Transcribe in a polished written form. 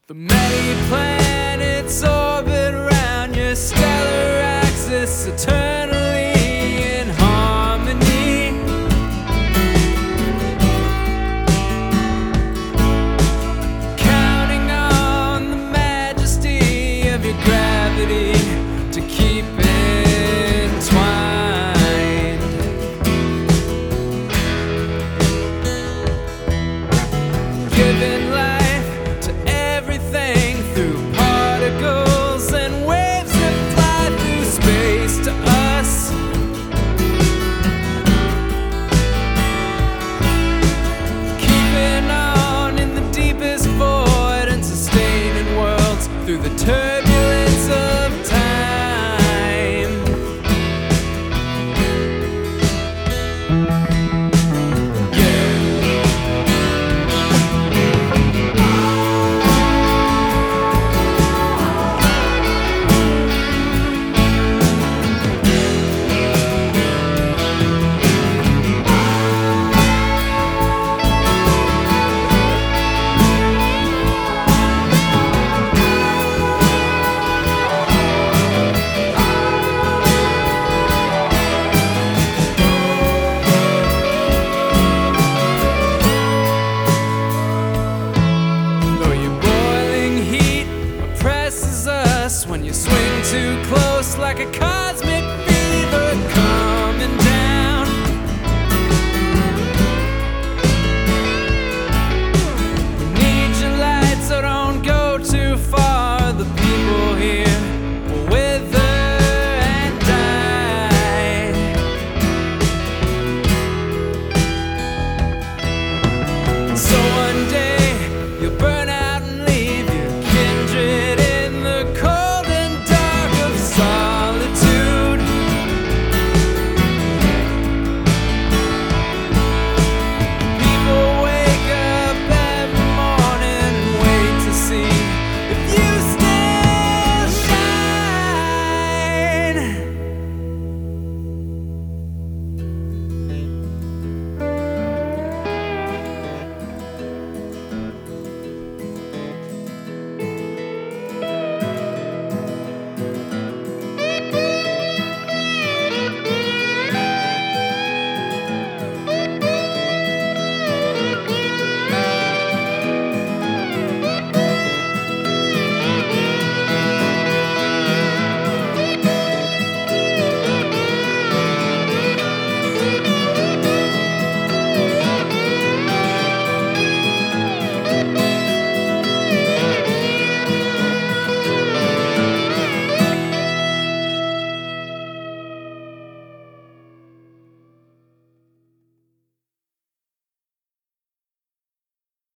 The many planets orbit around your stellar axis, eternally in harmony. Counting on the majesty of your gravity to keep entwined. Giving life to everything through particles and waves that fly through space to us. Keeping on in the deepest void and sustaining worlds through the turbulence of time. When you swing too close like a cosmic